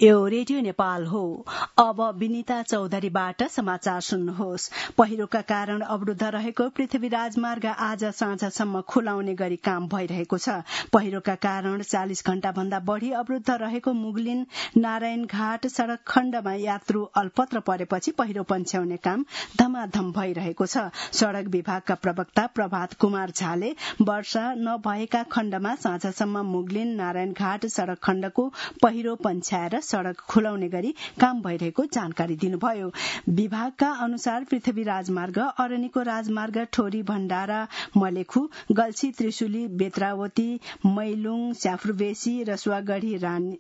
यो रेडियो नेपाल हो। अब विनिता चौधरीबाट समाचार सुन्नुहोस्। पहिरोका कारण अवरुद्ध रहेको पृथ्वी राजमार्ग आज साँझसम्म खुलाउने गरी काम भइरहेको छ। पहिरोका कारण 40 घण्टा भन्दा बढ़ी अवरुद्ध रहेको मुगलिन नारायण घाट सड़क खण्डमा यात्रु अल्पत्र परेपछि पहिरो पन्छ्याउने काम धमाधम भइरहेको छ। सड़क विभागका प्रवक्ता प्रभात कुमार झाले वर्षा नभएका खण्डमा साँझसम्म मुगलिन नारायण घाट सड़क खण्डको पहिरो पन्छ्याएर सड़क खुलाउने गरी काम भइरहेको जानकारी दिनुभयो। विभागका अनुसार पृथ्वी राजमार्ग, अरनिको राजमार्ग, ठोरी भण्डारा, मलेखु, गल्छी, त्रिशुली, बेत्रावती, मैलुङ, स्याफुरबेसी, रसुवागढ़ी,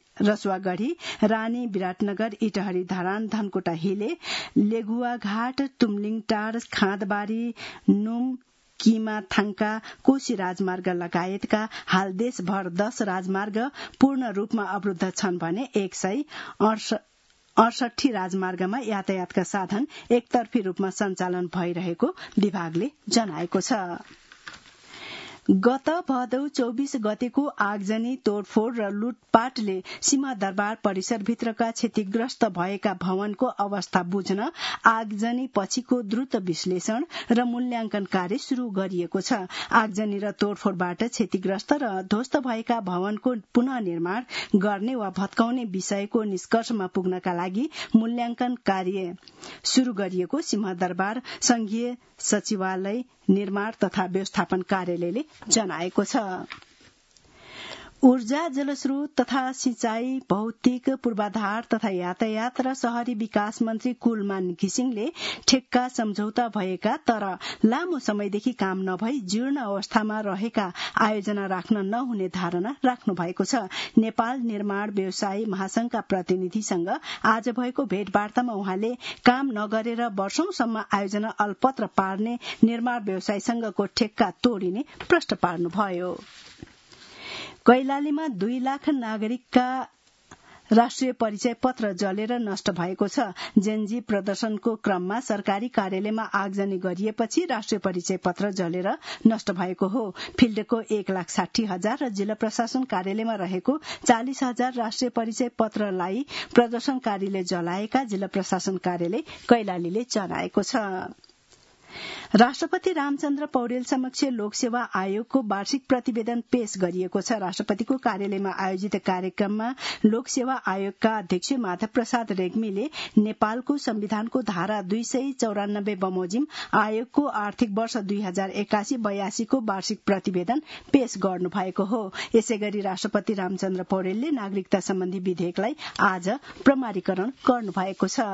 रानी, विराटनगर, इटहरी, धरान, धनकोटा, हिले, लेगुवा घाट, तुमलिङटार, खाँदबारी, नुम, किमा, थाङका, कोशी राजमार्ग लगायतका हाल देशभर 10 राजमार्ग पूर्ण रूपमा अवरुद्ध छन् भने 168 राजमार्गमा यातायातका साधन एकतर्फी रूपमा सञ्चालन भइरहेको विभागले जनाएको छ। गत भदौ 24 गतेको आगजनी, तोडफोड र लुटपाटले सिंहदरबार परिसरभित्रका क्षतिग्रस्त भएका भवनको अवस्था बुझ्न आगजनी पछिको द्रुत विश्लेषण र मूल्याङ्कन कार्य शुरू गरिएको छ। आगजनी र तोडफोडबाट क्षतिग्रस्त र ध्वस्त भएका भवनको पुनः निर्माण गर्ने वा भत्काउने विषयको निष्कर्षमा पुग्नका लागि मूल्याङ्कन कार्य शुरू गरिएको सिंहदरबार संघीय सचिवालय निर्माण तथा व्यवस्थापन कार्यालयले जनाएको छ। ऊर्जा, जलस्रोत तथा सिंचाई, भौतिक पूर्वाधार तथा यातायात र शहरी विकास मन्त्री कुलमान घिसिङले ठेक्का सम्झौता भएका तर लामो समयदेखि काम नभई जीर्ण अवस्थामा रहेका आयोजना राख्न नहुने धारणा राख्नु भएको छ। नेपाल निर्माण व्यवसायी महासंघका प्रतिनिधिसँग आज भएको भेटवार्तामा उहाँले काम नगरेर वर्षौंसम्म आयोजना अल्पत्र पार्ने निर्माण व्यवसायीसँगको ठेक्का तोडिने प्रश्न पार्नुभयो। कैलालीमा 2 लाख नागरिकका राष्ट्रिय परिचय पत्र जलेर नष्ट भएको छ। जेनजी प्रदर्शनको क्रममा सरकारी कार्यालयमा आगजनी गरिएपछि राष्ट्रिय परिचय पत्र जलेर नष्ट भएको हो। फिल्डको 1,60,000 र जिल्ला प्रशासन कार्यालयमा रहेको 40,000 राष्ट्रिय परिचय पत्रलाई प्रदर्शनकारीले जलाएका जिल्ला प्रशासन कार्यालय कैलालीले जनाएको छ। राष्ट्रपति रामचन्द्र पौडेल समक्ष लोकसेवा आयोगको वार्षिक प्रतिवेदन पेश गरिएको छ। राष्ट्रपतिको कार्यालयमा आयोजित कार्यक्रममा लोकसेवा आयोगका अध्यक्ष माधव प्रसाद रेग्मीले नेपालको संविधानको धारा 294 बमोजिम आयोगको आर्थिक वर्ष 2081-82 को वार्षिक प्रतिवेदन पेश गर्नु भएको हो। यसैगरी राष्ट्रपति रामचन्द्र पौडेलले नागरिकता सम्बन्धी विधेयकलाई आज प्रमाणीकरण गर्नु भएको छ।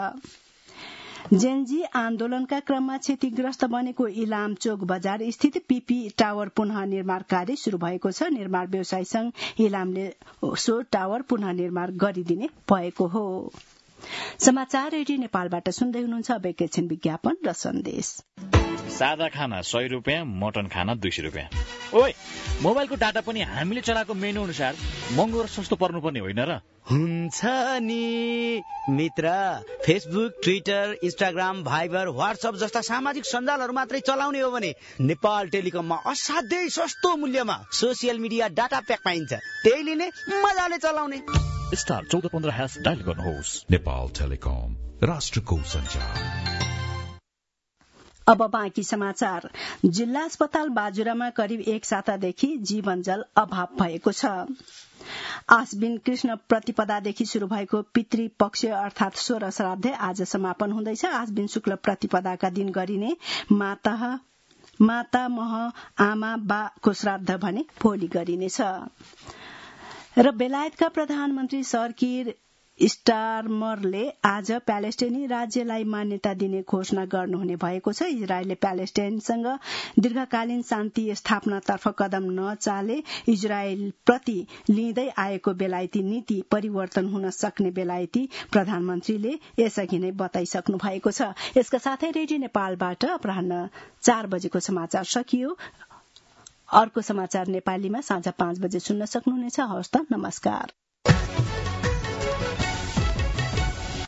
जेनजी आन्दोलनका क्रममा क्षतिग्रस्त बनेको इलाम चोक बजार स्थित पीपी टावर पुनः निर्माण कार्य शुरू भएको छ। निर्माण व्यवसायी संघ इलामले सो टावर पुनः निर्माण गरिदिने भएको हो। समाचार रेडियो नेपालबाट सुन्दै हुनुहुन्छ। अब एकैछिन विज्ञापन र सन्देश। सादा खाना 100 रुपियाँ, मटन खाना 200 रुपियाँ। ओइ, मोबाइलको डाटा पनि हामीले चलाएको मेनु अनुसार महँगो र सस्तो पर्नुपर्ने होइन र? हुन्छ नि मित्र, Facebook, Twitter, Instagram, Viber, WhatsApp जस्ता सामाजिक सञ्जालहरू मात्रै चलाउने हो भने नेपाल टेलिकममा असाध्यै सस्तो मूल्यमा सोसियल मिडिया डाटा प्याक पाइन्छ। त्यही लिने, मजाले चलाउने। स्टार 1415# डायल गर्नुहोस्। नेपाल टेलिकम, राष्ट्रको सञ्चार। अब बाँकी समाचार। जिल्ला अस्पताल बाजुरामा करिब 1 सातादेखि जीवनजल अभाव भएको छ। आश्विन कृष्ण प्रतिपदादेखि शुरू भएको पितृ पक्ष अर्थात 16 श्राद्ध आज समापन हुँदैछ। आश्विन शुक्ल प्रतिपदाका दिन गरिने माता मह आमा बाको श्राद्ध भने भोलि गरिनेछ। र बेलायतका प्रधानमन्त्री सर किर स्टारमरले आज प्यालेस्टाइनी राज्यलाई मान्यता दिने घोषणा गर्नुहुने भएको छ। इजरायलले प्यालेस्टाइनसँग दीर्घकालीन शान्ति स्थापनातर्फ कदम नचाले इजरायल प्रति लिँदै आएको बेलायती नीति परिवर्तन हुन सक्ने बेलायती प्रधानमन्त्रीले यसअघि नै बताइसक्नु भएको छ। यसका साथै रेडियो नेपालबाट अपराह्न 4 बजेको समाचार सकियो। अर्को समाचार नेपालीमा साँझ 5 बजे सुन्न सक्नुहुनेछ। हवस् त, नमस्कार।